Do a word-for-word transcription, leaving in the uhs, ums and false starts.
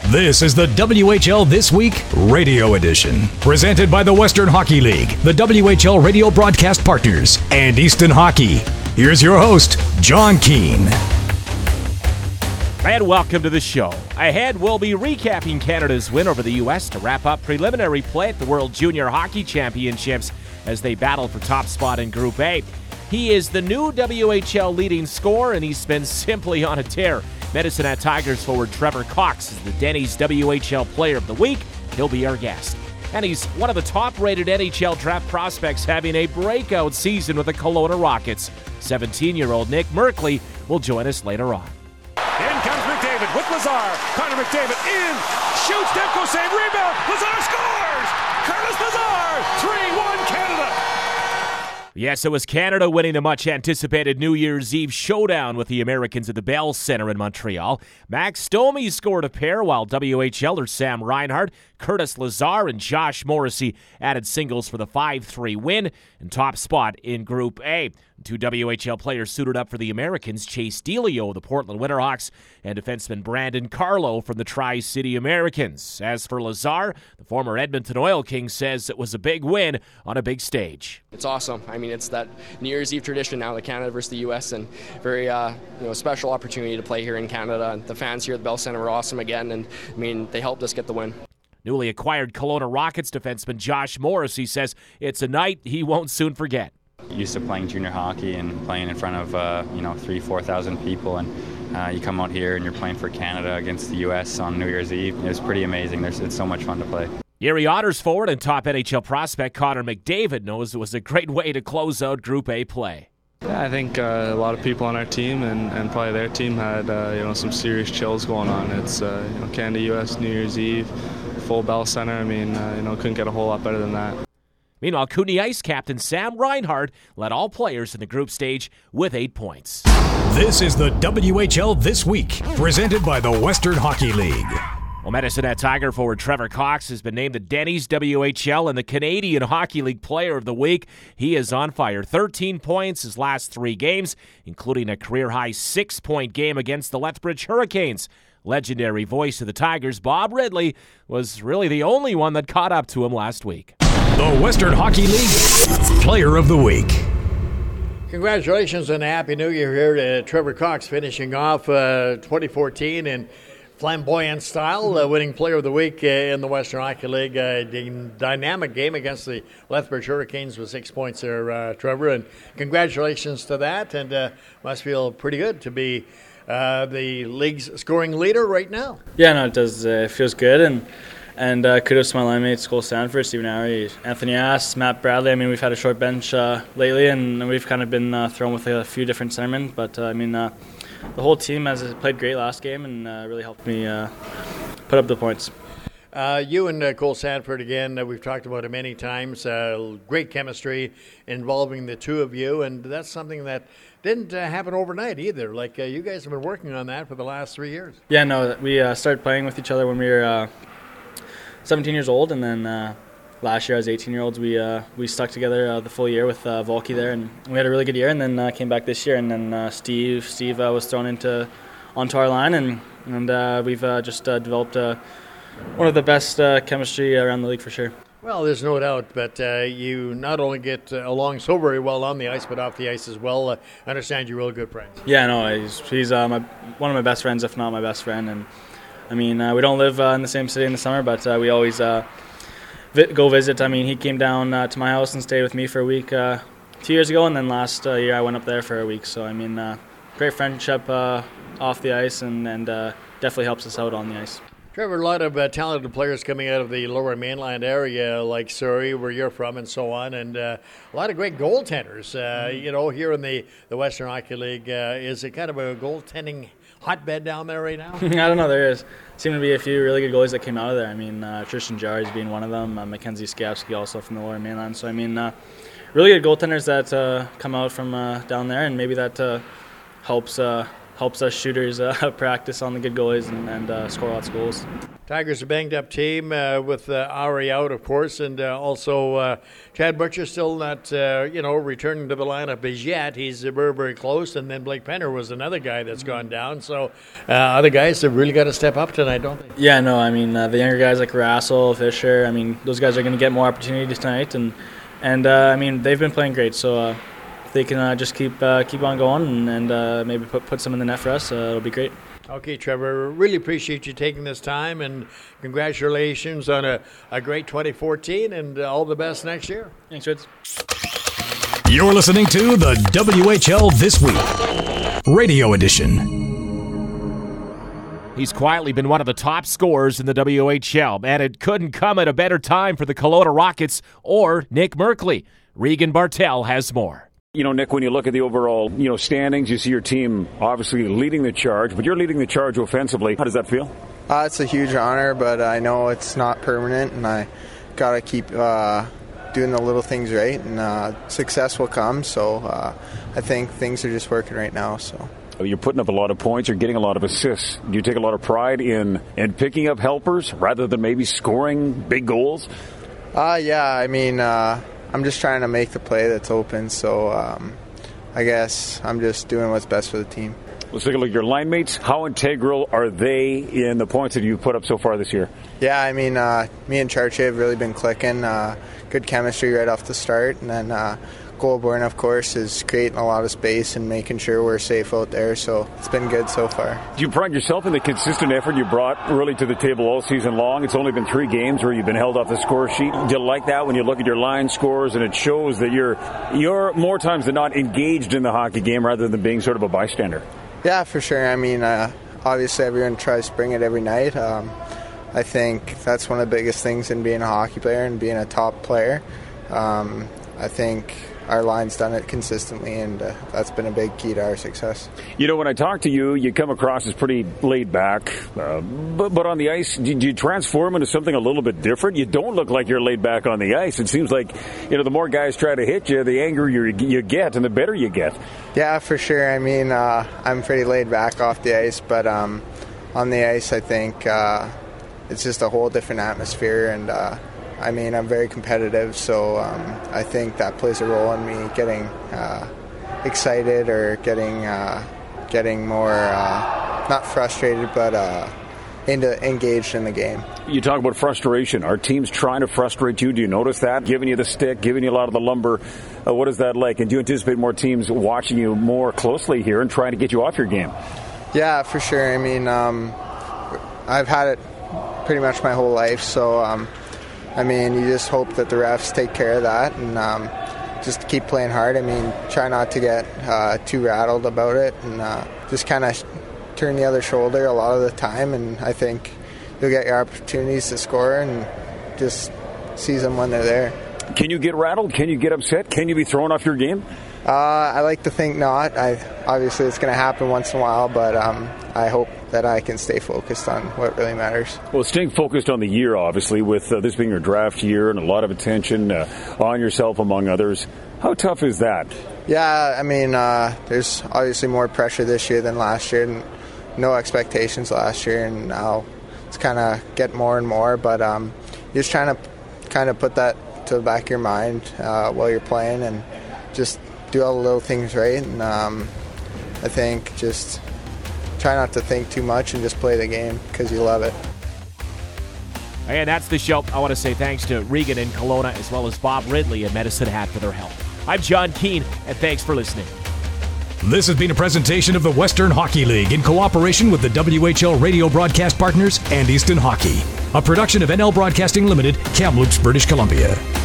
This is the W H L This Week Radio Edition, presented by the Western Hockey League, the W H L radio broadcast partners, and Easton Hockey. Here's your host, John Keane. And welcome to the show. Ahead, we'll be recapping Canada's win over the U S to wrap up preliminary play at the World Junior Hockey Championships as they battle for top spot in Group A. He is the new W H L leading scorer, and he's been simply on a tear. Medicine Hat Tigers forward Trevor Cox is the Denny's W H L Player of the Week. He'll be our guest. And he's one of the top-rated N H L draft prospects, having a breakout season with the Kelowna Rockets. seventeen-year-old Nick Merkley will join us later on. In comes McDavid with Lazar. Connor McDavid in. Shoots. Demko save. Rebound. Lazar scores. Curtis Lazar. three one Canada. Yes, it was Canada winning the much-anticipated New Year's Eve showdown with the Americans at the Bell Centre in Montreal. Max Domi scored a pair, while W H Lers Sam Reinhart, Curtis Lazar, and Josh Morrissey added singles for the five three win and top spot in Group A. Two W H L players suited up for the Americans, Chase Delio of the Portland Winterhawks and defenseman Brandon Carlo from the Tri-City Americans. As for Lazar, the former Edmonton Oil King says it was a big win on a big stage. It's awesome. I mean, it's that New Year's Eve tradition now, the Canada versus the U S, and very uh, you know, special opportunity to play here in Canada. And the fans here at the Bell Centre were awesome again, and I mean, they helped us get the win. Newly acquired Kelowna Rockets defenseman Josh Morrissey says it's a night he won't soon forget. Used to playing junior hockey and playing in front of uh, you know three, four thousand people, and uh, you come out here and you're playing for Canada against the U S on New Year's Eve. It was pretty amazing. There's, it's so much fun to play. Erie Otters forward and top N H L prospect Connor McDavid knows it was a great way to close out Group A play. Yeah, I think uh, a lot of people on our team and, and probably their team had uh, you know some serious chills going on. It's uh, you know Canada U S New Year's Eve, full Bell Centre. I mean, uh, you know couldn't get a whole lot better than that. Meanwhile, Kootenay Ice captain Sam Reinhart led all players in the group stage with eight points. This is the W H L This Week, presented by the Western Hockey League. Well, Medicine Hat Tiger forward Trevor Cox has been named the Denny's W H L and the Canadian Hockey League Player of the Week. He is on fire. thirteen points his last three games, including a career-high six-point game against the Lethbridge Hurricanes. Legendary voice of the Tigers, Bob Ridley, was really the only one that caught up to him last week. The Western Hockey League Player of the Week. Congratulations and a Happy New Year here to Trevor Cox, finishing off uh, twenty fourteen in flamboyant style, uh, winning Player of the Week uh, in the Western Hockey League. Uh, dynamic game against the Lethbridge Hurricanes with six points there, uh, Trevor, and congratulations to that, and uh, must feel pretty good to be uh, the league's scoring leader right now. Yeah, no, it does. Uh, it feels good, and And uh, kudos to my line mates, Cole Stanford, Stephen Harry, Anthony Ass, Matt Bradley. I mean, we've had a short bench uh, lately, and we've kind of been uh, thrown with a few different centermen. But, uh, I mean, uh, the whole team has played great last game and uh, really helped me uh, put up the points. Uh, you and uh, Cole Stanford, again, uh, we've talked about it many times. Uh, great chemistry involving the two of you, and that's something that didn't uh, happen overnight either. Like, uh, you guys have been working on that for the last three years. Yeah, no, we uh, started playing with each other when we were uh, seventeen years old, and then uh, last year as eighteen-year-olds, we uh, we stuck together uh, the full year with uh, Volky there, and we had a really good year. And then uh, came back this year, and then uh, Steve Steve uh, was thrown into onto our line, and and uh, we've uh, just uh, developed uh, one of the best uh, chemistry around the league for sure. Well, there's no doubt, but uh, you not only get uh, along so very well on the ice, but off the ice as well. Uh, I understand you're real good friends. Yeah, no, he's, he's uh, my, one of my best friends, if not my best friend, and I mean, uh, we don't live uh, in the same city in the summer, but uh, we always uh, vi- go visit. I mean, he came down uh, to my house and stayed with me for a week uh, two years ago, and then last uh, year I went up there for a week. So, I mean, uh, great friendship uh, off the ice, and, and uh, definitely helps us out on the ice. Trevor, a lot of uh, talented players coming out of the Lower Mainland area, like Surrey, where you're from, and so on, and uh, a lot of great goaltenders. Uh, you know, here in the, the Western Hockey League, uh, is it kind of a goaltending hotbed down there right now? I don't know. There is seem to be a few really good goalies that came out of there. I mean, uh, Tristan Jarry's being one of them. Uh, Mackenzie Skiapski also from the Lower Mainland. So I mean, uh, really good goaltenders that uh, come out from uh, down there, and maybe that uh, helps uh, helps us shooters uh, practice on the good goalies and, and uh, score lots of goals. Tigers a banged-up team uh, with uh, Ari out, of course, and uh, also uh, Chad Butcher still not, uh, you know, returning to the lineup as yet. He's uh, very, very close, and then Blake Penner was another guy that's gone down. So uh, other guys have really got to step up tonight, don't they? Yeah, no, I mean, uh, the younger guys like Rassel, Fisher, I mean, those guys are going to get more opportunities tonight, and, and uh, I mean, they've been playing great, so uh, if they can uh, just keep uh, keep on going and, and uh, maybe put, put some in the net for us, uh, it'll be great. Okay, Trevor, really appreciate you taking this time, and congratulations on a, a great twenty fourteen, and all the best next year. Thanks, Ritz. You're listening to the W H L This Week, Radio Edition. He's quietly been one of the top scorers in the W H L, and it couldn't come at a better time for the Kelowna Rockets or Nick Merkley. Regan Bartel has more. You know, Nick, when you look at the overall, you know, standings, you see your team obviously leading the charge, but you're leading the charge offensively. How does that feel? Uh, it's a huge honor, but I know it's not permanent, and I got to keep uh, doing the little things right, and uh, success will come. So uh, I think things are just working right now. So you're putting up a lot of points. You're getting a lot of assists. Do you take a lot of pride in, in picking up helpers rather than maybe scoring big goals? Uh, yeah, I mean... Uh, I'm just trying to make the play that's open, so um, I guess I'm just doing what's best for the team. Let's take a look at your line mates. How integral are they in the points that you've put up so far this year? Yeah, I mean, uh, me and Charche have really been clicking. Uh, good chemistry right off the start, and then uh, Goulbourne, of course, is creating a lot of space and making sure we're safe out there, so it's been good so far. Do you pride yourself in the consistent effort you brought really to the table all season long? It's only been three games where you've been held off the score sheet. Do you like that when you look at your line scores and it shows that you're you're more times than not engaged in the hockey game rather than being sort of a bystander? Yeah, for sure. I mean, uh, obviously everyone tries to bring it every night. Um, I think that's one of the biggest things in being a hockey player and being a top player. Um, I think our line's done it consistently, and uh, that's been a big key to our success. You know, when I talk to you, you come across as pretty laid back, uh, but, but on the ice, do, do you transform into something a little bit different? You don't look like you're laid back on the ice. It seems like, you know, the more guys try to hit you, the angrier you, you get and the better you get. Yeah, for sure. I mean, uh, I'm pretty laid back off the ice, but um, on the ice, I think uh, it's just a whole different atmosphere, and uh, I mean, I'm very competitive, so um, I think that plays a role in me getting uh, excited or getting uh, getting more, uh, not frustrated, but uh, into, engaged in the game. You talk about frustration. Are teams trying to frustrate you? Do you notice that? Giving you the stick, giving you a lot of the lumber. Uh, what is that like? And do you anticipate more teams watching you more closely here and trying to get you off your game? Yeah, for sure. I mean, um, I've had it pretty much my whole life, so... Um, I mean, you just hope that the refs take care of that and um, just keep playing hard. I mean, try not to get uh, too rattled about it and uh, just kind of turn the other shoulder a lot of the time. And I think you'll get your opportunities to score and just seize them when they're there. Can you get rattled? Can you get upset? Can you be thrown off your game? Uh, I like to think not. I, obviously, it's going to happen once in a while, but um, I hope that I can stay focused on what really matters. Well, staying focused on the year, obviously, with uh, this being your draft year and a lot of attention uh, on yourself, among others. How tough is that? Yeah, I mean, uh, there's obviously more pressure this year than last year, and no expectations last year, and now it's kind of get more and more, but um, you're just trying to kind of put that to the back of your mind uh, while you're playing and just do all the little things right, and um, I think just try not to think too much and just play the game because you love it. And that's the show. I want to say thanks to Regan in Kelowna as well as Bob Ridley in Medicine Hat for their help. I'm John Keane, and thanks for listening. This has been a presentation of the Western Hockey League in cooperation with the W H L radio broadcast partners and Easton Hockey, a production of N L Broadcasting Limited, Kamloops, British Columbia.